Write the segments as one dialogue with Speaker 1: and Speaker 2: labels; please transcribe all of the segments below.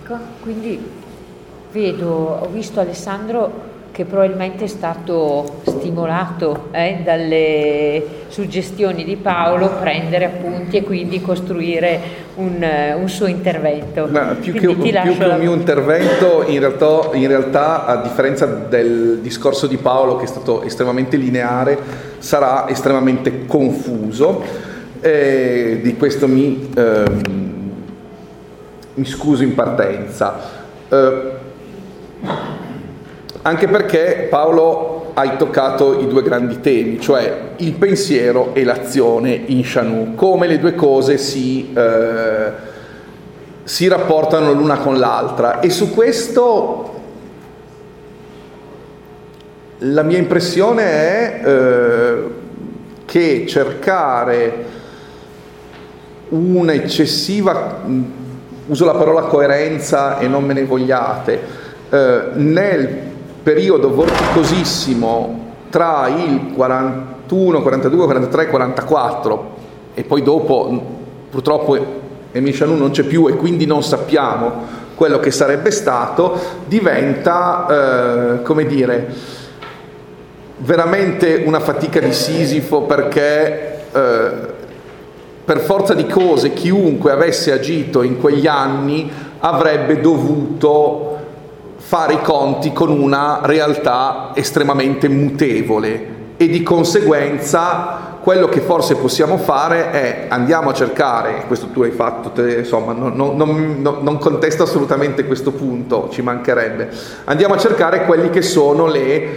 Speaker 1: Ecco, quindi ho visto Alessandro che probabilmente è stato stimolato dalle suggestioni di Paolo, prendere appunti e quindi costruire un suo intervento.
Speaker 2: Più che un mio intervento, in realtà, a differenza del discorso di Paolo, che è stato estremamente lineare, sarà estremamente confuso. Di questo mi scuso in partenza. Anche perché, Paolo, hai toccato i due grandi temi, cioè il pensiero e l'azione in Shahnuu, come le due cose si rapportano l'una con l'altra. E su questo la mia impressione è che cercare un'eccessiva, uso la parola coerenza e non me ne vogliate, nel periodo vorticosissimo tra il 41, 42, 43, 44 e poi dopo purtroppo Émile Shahnuu non c'è più e quindi non sappiamo quello che sarebbe stato, diventa veramente una fatica di Sisifo, perché per forza di cose chiunque avesse agito in quegli anni avrebbe dovuto fare i conti con una realtà estremamente mutevole e di conseguenza quello che forse possiamo fare è andiamo a cercare, questo tu hai fatto, insomma non contesto assolutamente questo punto, ci mancherebbe, andiamo a cercare quelli che sono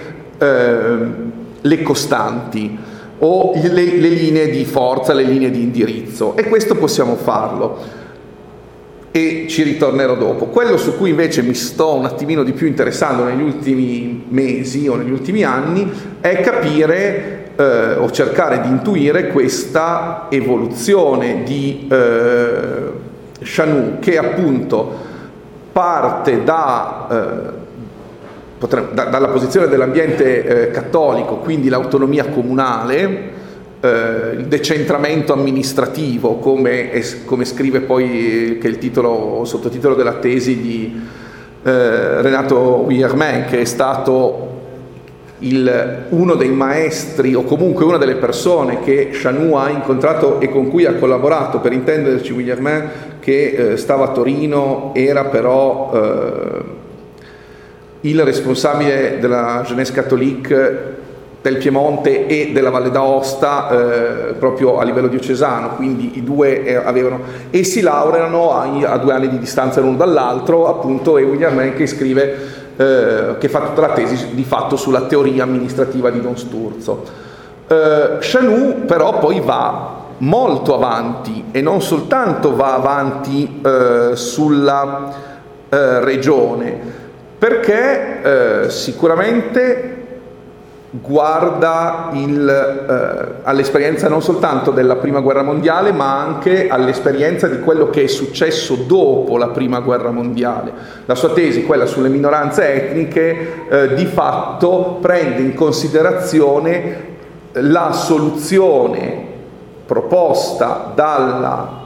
Speaker 2: le costanti o le linee di forza, le linee di indirizzo, e questo possiamo farlo. E ci ritornerò dopo. Quello su cui invece mi sto un attimino di più interessando negli ultimi mesi o negli ultimi anni è capire o cercare di intuire questa evoluzione di Shahnuu, che appunto parte dalla posizione dell'ambiente cattolico, quindi l'autonomia comunale, il decentramento amministrativo, come scrive poi, che è il sottotitolo della tesi di Renato Guillermin, che è stato uno dei maestri o comunque una delle persone che Shahnuu ha incontrato e con cui ha collaborato. Per intenderci, Guillermin, che stava a Torino, era però il responsabile della Jeunesse catholique del Piemonte e della Valle d'Aosta, proprio a livello diocesano, quindi i due si laureano a 2 anni di distanza l'uno dall'altro, appunto, e Guillermin che scrive, che fa tutta la tesi di fatto sulla teoria amministrativa di Don Sturzo. Shahnuu però poi va molto avanti, e non soltanto va avanti sulla regione, perché sicuramente guarda all'esperienza non soltanto della Prima Guerra Mondiale, ma anche all'esperienza di quello che è successo dopo la Prima Guerra Mondiale. La sua tesi, quella sulle minoranze etniche, di fatto prende in considerazione la soluzione proposta dalla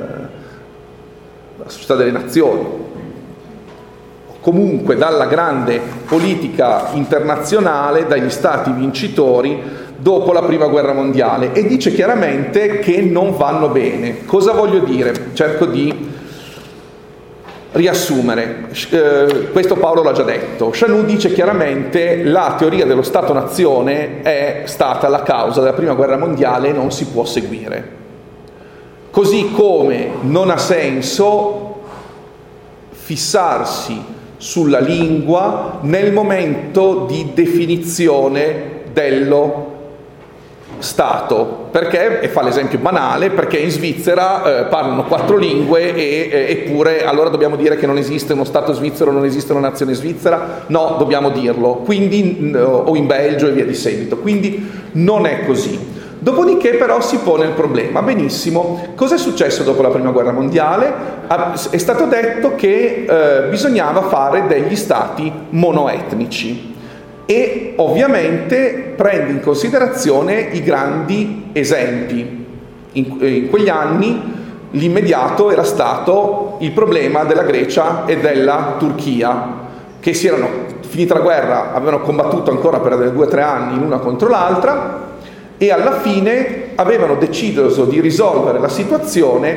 Speaker 2: Società delle Nazioni, comunque dalla grande politica internazionale, dagli stati vincitori dopo la Prima Guerra Mondiale, e dice chiaramente che non vanno bene. Cosa voglio dire? Cerco di riassumere. Questo Paolo l'ha già detto. Shahnuu dice chiaramente la teoria dello Stato-nazione è stata la causa della Prima Guerra Mondiale e non si può seguire. Così come non ha senso fissarsi sulla lingua nel momento di definizione dello Stato, perché, e fa l'esempio banale, perché in Svizzera parlano 4 lingue eppure allora dobbiamo dire che non esiste uno Stato svizzero, non esiste una nazione svizzera? No, dobbiamo dirlo, quindi, o in Belgio e via di seguito, quindi non è così. Dopodiché però si pone il problema, benissimo, cosa è successo dopo la Prima Guerra Mondiale? È stato detto che bisognava fare degli stati monoetnici e ovviamente prende in considerazione i grandi esempi. In quegli anni l'immediato era stato il problema della Grecia e della Turchia, che si erano, finita la guerra, avevano combattuto ancora per 2 o 3 anni l'una contro l'altra, e alla fine avevano deciso di risolvere la situazione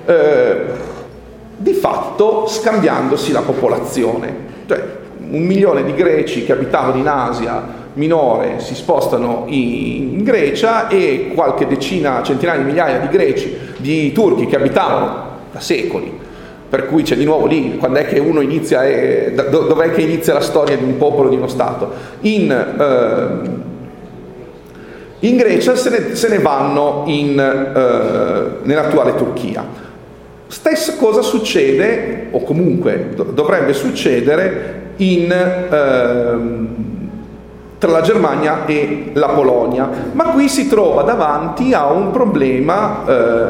Speaker 2: di fatto scambiandosi la popolazione. Cioè 1 milione di greci che abitavano in Asia Minore si spostano in Grecia, e qualche decina, centinaia di migliaia di greci, di turchi che abitavano da secoli. Per cui c'è di nuovo lì, quando è che uno inizia, dov'è che inizia la storia di un popolo, di uno Stato? In Grecia se ne vanno nell'attuale Turchia. Stessa cosa succede, o comunque dovrebbe succedere, tra la Germania e la Polonia, ma qui si trova davanti a un problema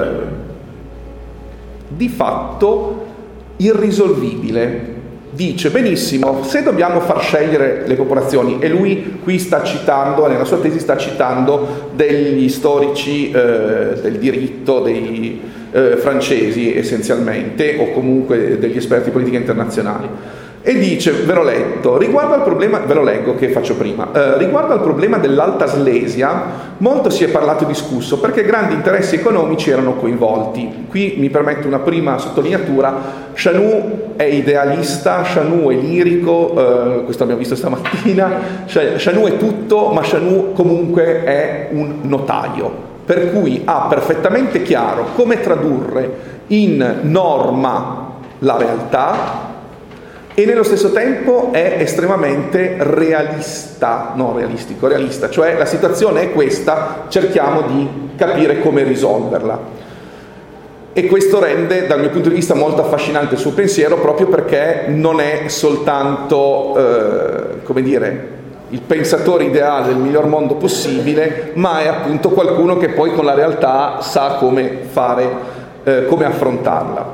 Speaker 2: di fatto irrisolvibile. Dice, benissimo, se dobbiamo far scegliere le popolazioni, e lui qui sta citando, nella sua tesi sta citando degli storici del diritto, dei francesi essenzialmente, o comunque degli esperti di politica internazionali, e dice, ve l'ho letto, riguardo al problema, ve lo leggo che faccio prima, riguardo al problema dell'Alta Slesia, molto si è parlato e discusso perché grandi interessi economici erano coinvolti. Qui mi permetto una prima sottolineatura: Chanou è idealista, Chanou è lirico, questo abbiamo visto stamattina, Chanou è tutto, ma Chanou comunque è un notaio, per cui ha perfettamente chiaro come tradurre in norma la realtà, e nello stesso tempo è estremamente realista, non realistico, realista, cioè la situazione è questa, cerchiamo di capire come risolverla. E questo rende, dal mio punto di vista, molto affascinante il suo pensiero, proprio perché non è soltanto, come dire, il pensatore ideale del miglior mondo possibile, ma è appunto qualcuno che poi con la realtà sa come fare, come affrontarla.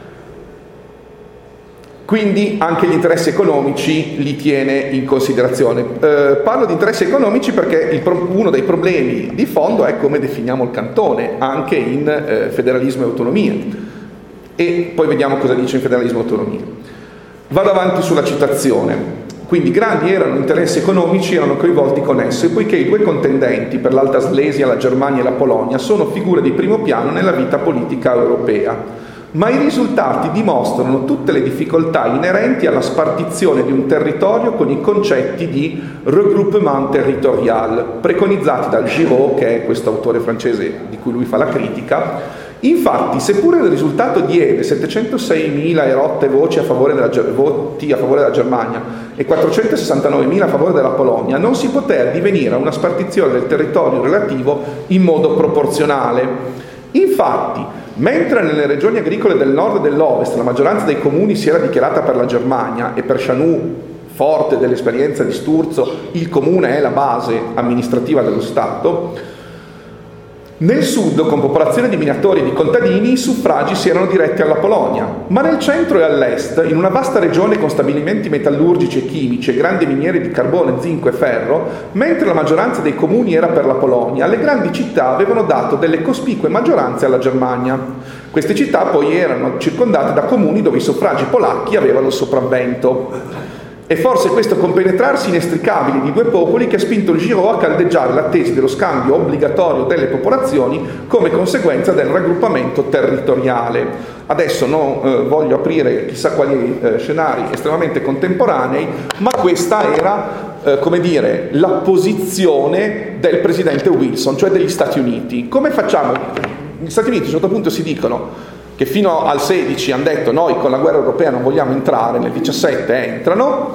Speaker 2: Quindi anche gli interessi economici li tiene in considerazione. Parlo di interessi economici perché uno dei problemi di fondo è come definiamo il cantone, anche in federalismo e autonomia. E poi vediamo cosa dice in federalismo e autonomia. Vado avanti sulla citazione. Quindi grandi erano interessi economici, erano coinvolti con esso, e poiché i 2 contendenti per l'Alta Slesia, la Germania e la Polonia, sono figure di primo piano nella vita politica europea. Ma i risultati dimostrano tutte le difficoltà inerenti alla spartizione di un territorio con i concetti di regroupement territorial preconizzati dal Giraud, che è questo autore francese di cui lui fa la critica. Infatti, seppure il risultato diede 706.000 erotte voti a favore della Germania e 469.000 a favore della Polonia, non si poté addivenire a una spartizione del territorio relativo in modo proporzionale. Infatti, mentre nelle regioni agricole del nord e dell'ovest la maggioranza dei comuni si era dichiarata per la Germania, e per Chanou, forte dell'esperienza di Sturzo, il comune è la base amministrativa dello Stato, nel sud, con popolazione di minatori e di contadini, i suffragi si erano diretti alla Polonia, ma nel centro e all'est, in una vasta regione con stabilimenti metallurgici e chimici e grandi miniere di carbone, zinco e ferro, mentre la maggioranza dei comuni era per la Polonia, le grandi città avevano dato delle cospicue maggioranze alla Germania. Queste città poi erano circondate da comuni dove i suffragi polacchi avevano il sopravvento. E forse questo compenetrarsi inestricabile di 2 popoli che ha spinto il Giraud a caldeggiare la tesi dello scambio obbligatorio delle popolazioni come conseguenza del raggruppamento territoriale. Adesso non voglio aprire chissà quali scenari estremamente contemporanei, ma questa era, come dire, la posizione del presidente Wilson, cioè degli Stati Uniti. Come facciamo? Gli Stati Uniti a un certo punto si dicono che fino al 16 hanno detto noi con la guerra europea non vogliamo entrare, nel 17 entrano,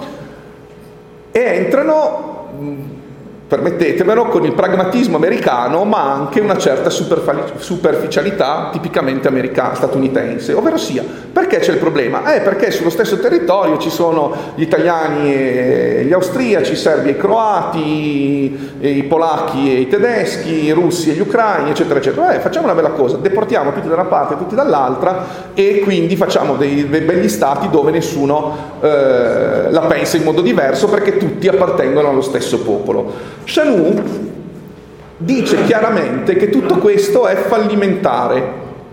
Speaker 2: permettetemelo, con il pragmatismo americano, ma anche una certa superficialità tipicamente statunitense, ovvero sia, perché c'è il problema? Perché sullo stesso territorio ci sono gli italiani e gli austriaci, i serbi e i croati, i polacchi e i tedeschi, i russi e gli ucraini, eccetera, eccetera. Facciamo una bella cosa, deportiamo tutti da una parte e tutti dall'altra, e quindi facciamo dei begli stati dove nessuno la pensa in modo diverso, perché tutti appartengono allo stesso popolo. Chanou dice chiaramente che tutto questo è fallimentare,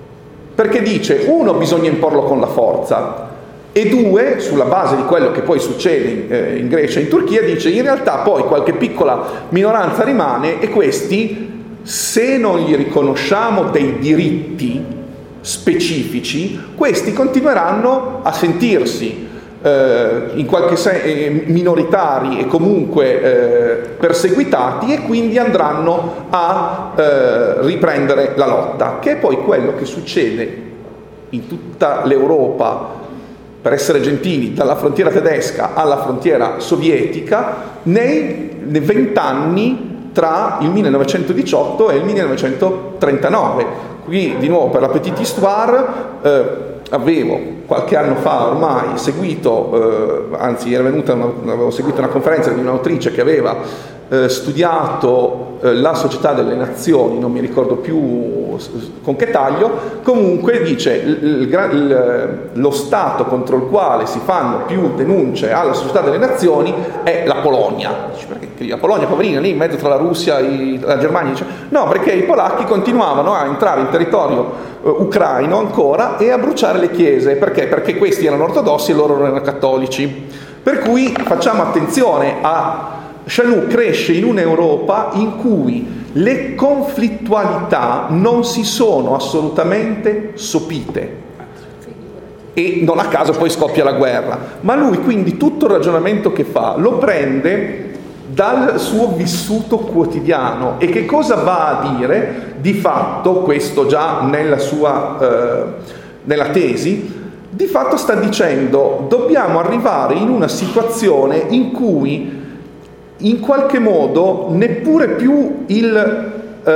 Speaker 2: perché dice, uno, bisogna imporlo con la forza, e due, sulla base di quello che poi succede in Grecia e in Turchia, dice in realtà poi qualche piccola minoranza rimane e questi, se non gli riconosciamo dei diritti specifici, questi continueranno a sentirsi in qualche minoritari e comunque perseguitati, e quindi andranno a riprendere la lotta, che è poi quello che succede in tutta l'Europa, per essere gentili, dalla frontiera tedesca alla frontiera sovietica nei 20 anni tra il 1918 e il 1939. Qui di nuovo, per la petite histoire, avevo qualche anno fa ormai seguito, avevo seguito una conferenza di un'autrice che aveva studiato la Società delle Nazioni, non mi ricordo più con che taglio, comunque dice lo Stato contro il quale si fanno più denunce alla Società delle Nazioni è la Polonia. Dice, perché la Polonia, poverina, lì in mezzo tra la Russia e la Germania? Dice, no, perché i polacchi continuavano a entrare in territorio ucraino ancora e a bruciare le chiese. Perché? Perché questi erano ortodossi e loro erano cattolici. Per cui facciamo attenzione a... Chanou cresce in un'Europa in cui le conflittualità non si sono assolutamente sopite e non a caso poi scoppia la guerra, ma lui quindi tutto il ragionamento che fa lo prende dal suo vissuto quotidiano. E che cosa va a dire? Di fatto, questo già nella sua nella tesi, di fatto sta dicendo dobbiamo arrivare in una situazione in cui in qualche modo neppure più il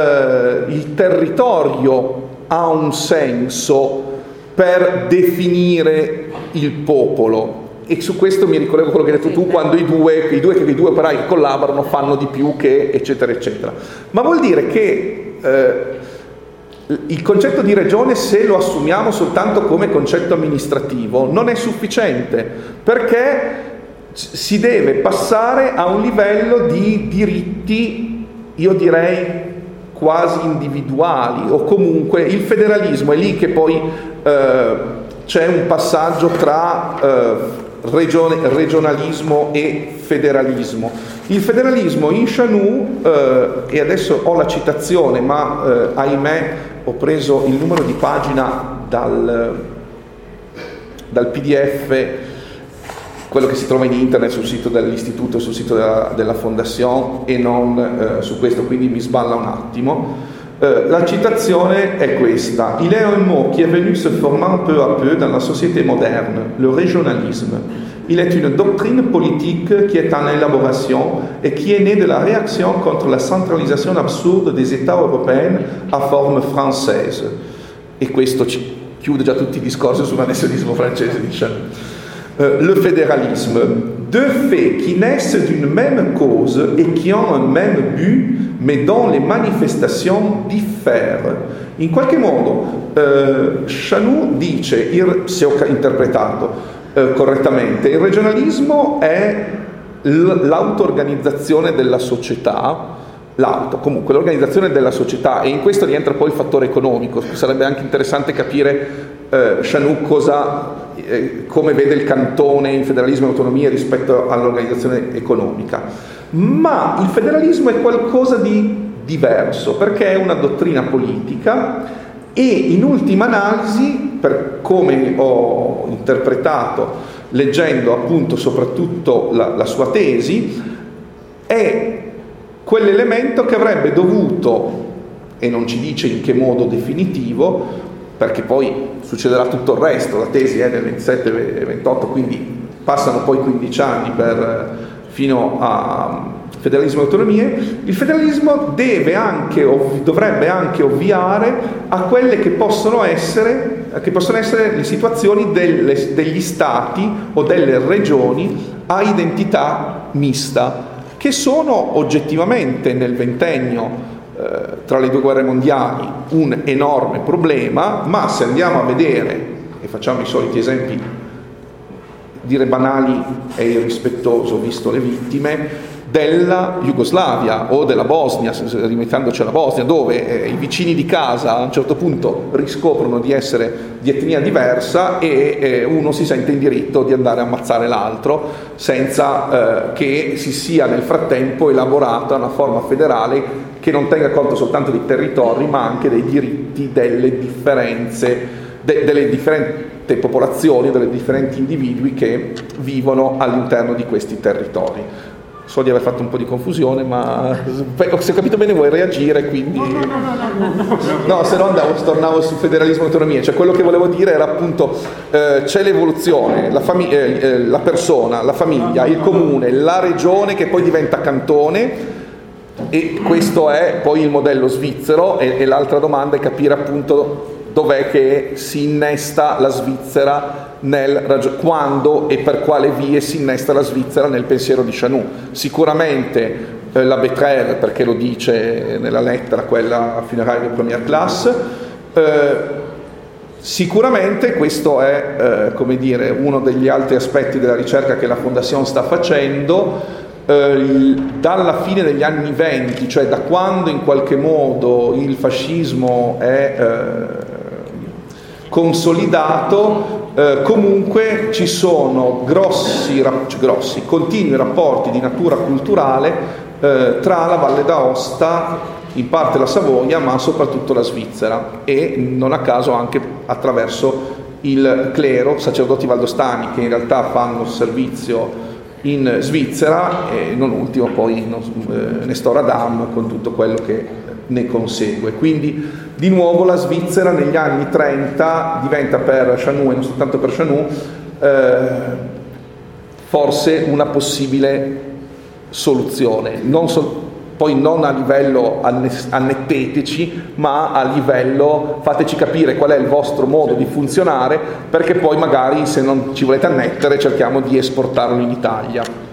Speaker 2: territorio ha un senso per definire il popolo. E su questo mi ricollego a quello che hai detto tu, quando i due operai che collaborano fanno di più che eccetera eccetera. Ma vuol dire che il concetto di regione, se lo assumiamo soltanto come concetto amministrativo, non è sufficiente, perché si deve passare a un livello di diritti, io direi quasi individuali, o comunque il federalismo è lì che poi c'è un passaggio tra regionalismo e federalismo. Il federalismo in Chanou, e adesso ho la citazione, ma ahimè ho preso il numero di pagina dal PDF, quello che si trova in internet sul sito dell'istituto, sul sito della Fondation, e non su questo, quindi mi sballa un attimo. La citazione è questa: il est un mot qui est venu se formant peu à peu dans la société moderne, le régionalisme. Il est une doctrine politique qui est en élaboration et qui est née de la réaction contre la centralisation absurde des États européens à forme française. E questo chiude già tutti i discorsi sull'annessionismo francese di Chanou. Le fédéralisme, deux faits qui naissent d'une même cause et qui ont un même but, mais dont les manifestations diffèrent. In qualche modo Chanou dice, se ho interpretato correttamente, il regionalismo è l'auto-organizzazione della società, comunque l'organizzazione della società, e in questo rientra poi il fattore economico. Sarebbe anche interessante capire Chanou come vede il cantone in federalismo e autonomia rispetto all'organizzazione economica. Ma il federalismo è qualcosa di diverso, perché è una dottrina politica e in ultima analisi, per come ho interpretato leggendo appunto soprattutto la sua tesi, è quell'elemento che avrebbe dovuto, e non ci dice in che modo definitivo, perché poi succederà tutto il resto, la tesi è del 27 e 28, quindi passano poi 15 anni fino a federalismo e autonomie. Il federalismo dovrebbe anche ovviare a quelle che possono essere le situazioni degli stati o delle regioni a identità mista, che sono oggettivamente nel ventennio tra le due guerre mondiali un enorme problema, ma se andiamo a vedere, e facciamo i soliti esempi, dire banali è irrispettoso visto le vittime, della Jugoslavia o della Bosnia, rimettendoci alla Bosnia, dove i vicini di casa a un certo punto riscoprono di essere di etnia diversa e uno si sente in diritto di andare a ammazzare l'altro senza che si sia nel frattempo elaborata una forma federale che non tenga conto soltanto dei territori ma anche dei diritti delle differenze, delle differenti popolazioni, dei differenti individui che vivono all'interno di questi territori. So di aver fatto un po' di confusione, ma se ho capito bene vuoi reagire, quindi... No, se no tornavo su federalismo e autonomia. Cioè quello che volevo dire era appunto c'è l'evoluzione, la persona, la famiglia, il comune, la regione che poi diventa cantone, e questo è poi il modello svizzero, e l'altra domanda è capire appunto dov'è che si innesta la Svizzera, quando e per quale vie si innesta la Svizzera nel pensiero di Chanou. Sicuramente la Betrel, perché lo dice nella lettera quella funeraria di première classe, sicuramente questo è come dire, uno degli altri aspetti della ricerca che la Fondation sta facendo. Dalla fine degli anni 20, cioè da quando in qualche modo il fascismo è consolidato, comunque ci sono continui rapporti di natura culturale tra la Valle d'Aosta, in parte la Savoia, ma soprattutto la Svizzera, e non a caso anche attraverso il clero, sacerdoti valdostani che in realtà fanno servizio in Svizzera, e non ultimo poi Nestor Adam con tutto quello che ne consegue. Quindi di nuovo la Svizzera negli anni 30 diventa per Chanou, e non soltanto per Chanou, forse una possibile soluzione, poi non a livello annetteteci, ma a livello fateci capire qual è il vostro modo di funzionare, perché poi magari se non ci volete annettere cerchiamo di esportarlo in Italia.